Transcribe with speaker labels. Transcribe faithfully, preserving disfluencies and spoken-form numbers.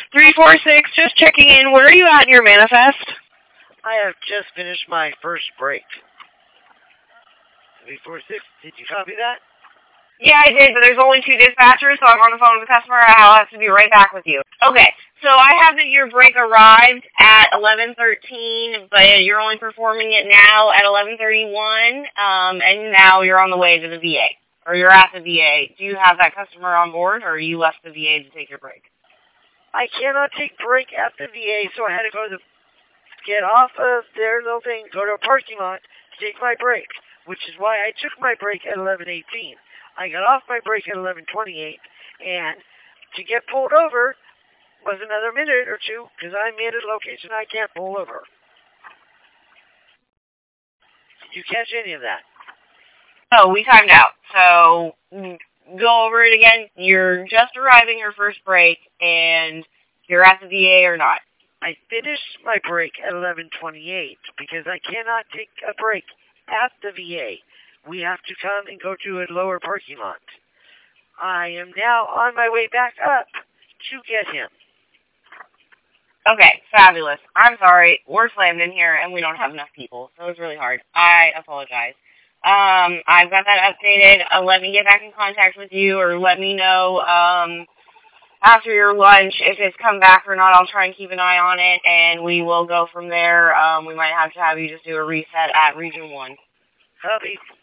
Speaker 1: three four six, just checking in. Where are you at in your manifest?
Speaker 2: I have just finished my first break. three four six, did you copy that?
Speaker 1: Yeah, I did, but there's only two dispatchers, so I'm on the phone with the customer. I'll have to be right back with you. Okay, so I have that your break arrived at eleven thirteen, but you're only performing it now at eleven thirty-one, um, and now you're on the way to the V A, or you're at the V A. Do you have that customer on board, or you left the V A to take your break?
Speaker 2: I cannot take break at the V A, so I had to go to get off of their little thing, go to a parking lot to take my break, which is why I took my break at eleven eighteen. I got off my break at eleven twenty-eight, and to get pulled over was another minute or two, because I'm in a location I can't pull over. Did you catch any of that?
Speaker 1: Oh, we timed out, so go over it again. You're just arriving your first break, and you're at the V A or not?
Speaker 2: I finished my break at eleven twenty-eight, because I cannot take a break at the V A. We have to come and go to a lower parking lot. I am now on my way back up to get him.
Speaker 1: Okay, fabulous. I'm sorry. We're slammed in here, and we don't have enough people, so it's really hard. I apologize. Um, I've got that updated. Uh, let me get back in contact with you, or let me know um, after your lunch if it's come back or not. I'll try and keep an eye on it, and we will go from there. Um, we might have to have you just do a reset at Region one.
Speaker 2: Copy.